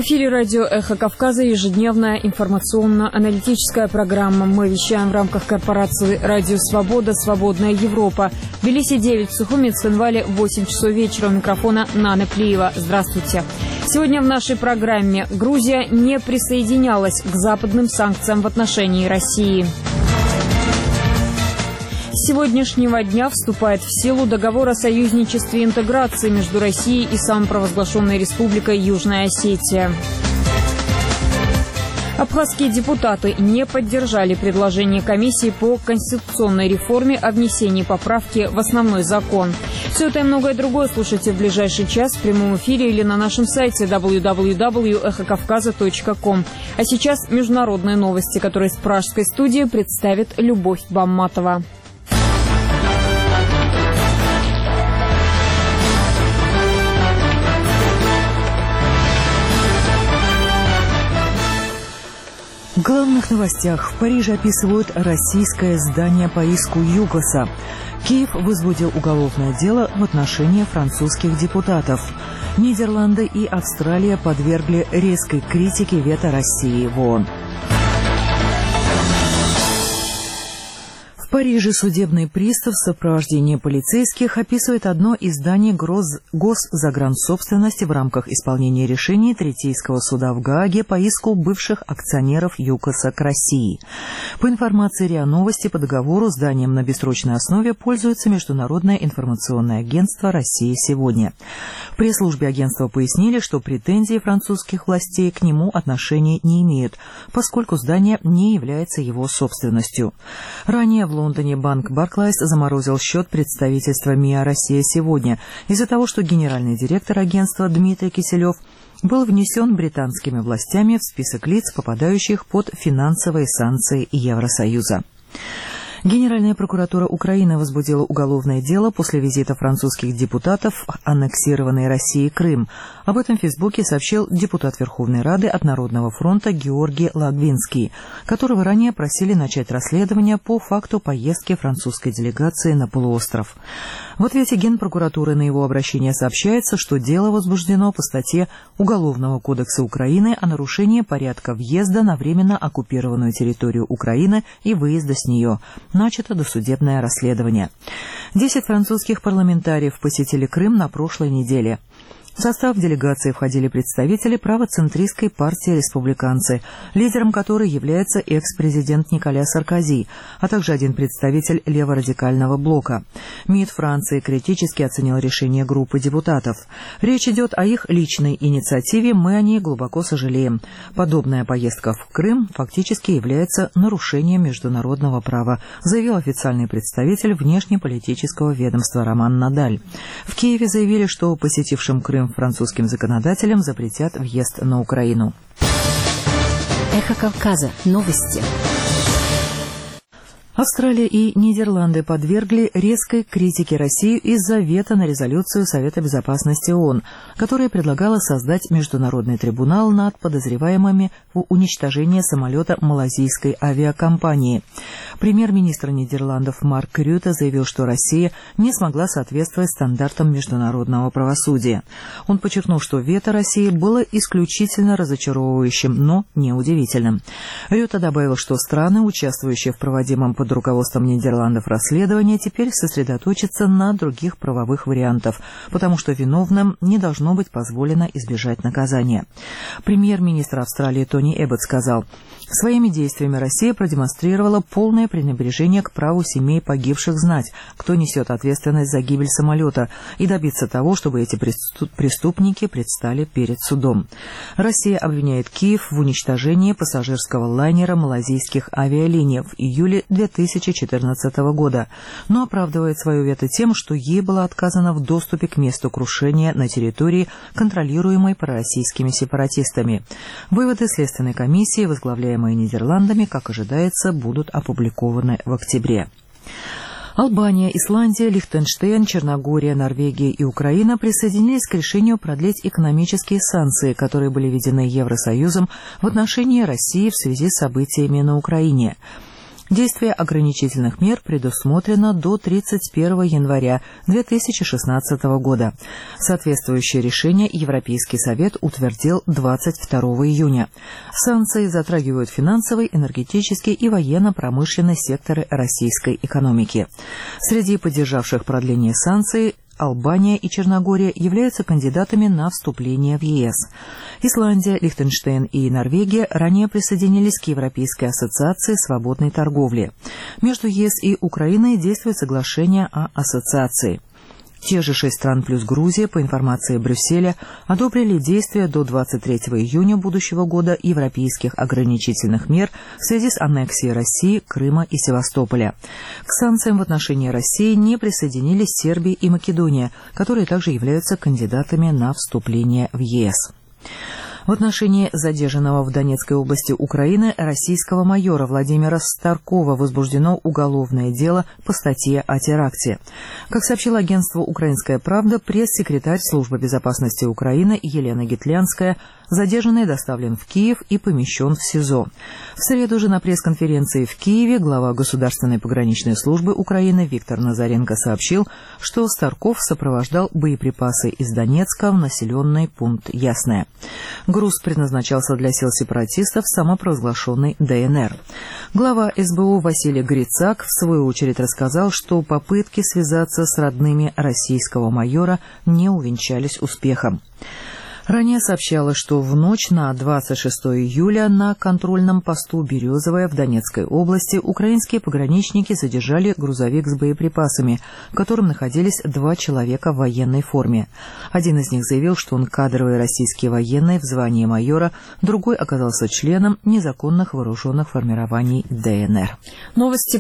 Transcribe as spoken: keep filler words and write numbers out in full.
В эфире радио «Эхо Кавказа» ежедневная информационно-аналитическая программа. Мы вещаем в рамках корпорации «Радио Свобода», «Свободная Европа». В Тбилиси девять, в Сухуми, Цхинвале восемь часов вечера. У микрофона Нана Плиева. Здравствуйте. Сегодня в нашей программе: Грузия не присоединялась к западным санкциям в отношении России. С сегодняшнего дня вступает в силу договор о союзничестве и интеграции между Россией и самопровозглашенной республикой Южная Осетия. Абхазские депутаты не поддержали предложение комиссии по конституционной реформе о внесении поправки в основной закон. Все это и многое другое слушайте в ближайший час в прямом эфире или на нашем сайте дабл ю дабл ю дабл ю точка эхо кавказа точка ком. А сейчас международные новости, которые с пражской студии представит Любовь Бамматова. В главных новостях. В Париже описывают российское здание по иску ЮКОСа. Киев возбудил уголовное дело в отношении французских депутатов. Нидерланды и Австралия подвергли резкой критике вето России в ООН. В Париже судебный пристав в сопровождении полицейских описывает одно из зданий госзагрансобственности в рамках исполнения решений Третейского суда в Гааге по иску бывших акционеров ЮКОСа к России. По информации РИА Новости, по договору зданием на бессрочной основе пользуется Международное информационное агентство «Россия сегодня». В пресс-службе агентства пояснили, что претензии французских властей к нему отношения не имеют, поскольку здание не является его собственностью. Ранее в В Лондоне банк Barclays заморозил счет представительства МИА «Россия сегодня» из-за того, что генеральный директор агентства Дмитрий Киселев был внесен британскими властями в список лиц, попадающих под финансовые санкции Евросоюза. Генеральная прокуратура Украины возбудила уголовное дело после визита французских депутатов в аннексированный Россией Крым. Об этом в Фейсбуке сообщил депутат Верховной Рады от Народного фронта Георгий Лагвинский, которого ранее просили начать расследование по факту поездки французской делегации на полуостров. В ответе Генпрокуратуры на его обращение сообщается, что дело возбуждено по статье Уголовного кодекса Украины о нарушении порядка въезда на временно оккупированную территорию Украины и выезда с нее. Начато досудебное расследование. Десять французских парламентариев посетили Крым на прошлой неделе. В состав делегации входили представители правоцентристской партии «Республиканцы», лидером которой является экс-президент Николя Саркози, а также один представитель леворадикального блока. МИД Франции критически оценил решение группы депутатов. Речь идет о их личной инициативе, мы о ней глубоко сожалеем. Подобная поездка в Крым фактически является нарушением международного права, заявил официальный представитель внешнеполитического ведомства Роман Надаль. В Киеве заявили, что посетившим Крым французским законодателям запретят въезд на Украину. Эхо Кавказа. Новости. Австралия и Нидерланды подвергли резкой критике Россию из-за вето на резолюцию Совета безопасности ООН, которая предлагала создать международный трибунал над подозреваемыми в уничтожении самолета малазийской авиакомпании. Премьер-министр Нидерландов Марк Рюте заявил, что Россия не смогла соответствовать стандартам международного правосудия. Он подчеркнул, что вето России было исключительно разочаровывающим, но неудивительным. Рюте добавил, что страны, участвующие в проводимом под руководством Нидерландов расследования, теперь сосредоточатся на других правовых вариантах, потому что виновным не должно быть позволено избежать наказания. Премьер-министр Австралии Тони Эббот сказал: «Своими действиями Россия продемонстрировала полное пренебрежение к праву семей погибших знать, кто несет ответственность за гибель самолета, и добиться того, чтобы эти преступники предстали перед судом». Россия обвиняет Киев в уничтожении пассажирского лайнера малазийских авиалиний в июле две тысячи четырнадцатого года, но оправдывает свое вето тем, что ей было отказано в доступе к месту крушения на территории, контролируемой пророссийскими сепаратистами. Выводы Следственной комиссии, возглавляемой Нидерландами, как ожидается, будут опубликованы в октябре. Албания, Исландия, Лихтенштейн, Черногория, Норвегия и Украина присоединились к решению продлить экономические санкции, которые были введены Евросоюзом в отношении России в связи с событиями на Украине. Действие ограничительных мер предусмотрено до тридцать первого января две тысячи шестнадцатого года. Соответствующее решение Европейский совет утвердил двадцать второго июня. Санкции затрагивают финансовый, энергетический и военно-промышленный секторы российской экономики. Среди поддержавших продление санкций Албания и Черногория являются кандидатами на вступление в ЕС. Исландия, Лихтенштейн и Норвегия ранее присоединились к Европейской ассоциации свободной торговли. Между ЕС и Украиной действует соглашение о ассоциации. Те же шесть стран плюс Грузия, по информации Брюсселя, одобрили действия до двадцать третьего июня будущего года европейских ограничительных мер в связи с аннексией России, Крыма и Севастополя. К санкциям в отношении России не присоединились Сербия и Македония, которые также являются кандидатами на вступление в ЕС. В отношении задержанного в Донецкой области Украины российского майора Владимира Старкова возбуждено уголовное дело по статье о теракте. Как сообщило агентство «Украинская правда», пресс-секретарь Службы безопасности Украины Елена Гитлянская, задержанный доставлен в Киев и помещен в СИЗО. В среду же на пресс-конференции в Киеве глава Государственной пограничной службы Украины Виктор Назаренко сообщил, что Старков сопровождал боеприпасы из Донецка в населенный пункт Ясное. Груз предназначался для сил сепаратистов самопровозглашенной ДНР. Глава СБУ Василий Грицак в свою очередь рассказал, что попытки связаться с родными российского майора не увенчались успехом. Ранее сообщалось, что в ночь на двадцать шестого июля на контрольном посту «Березовая» в Донецкой области украинские пограничники задержали грузовик с боеприпасами, в котором находились два человека в военной форме. Один из них заявил, что он кадровый российский военный в звании майора, другой оказался членом незаконных вооруженных формирований ДНР. Новости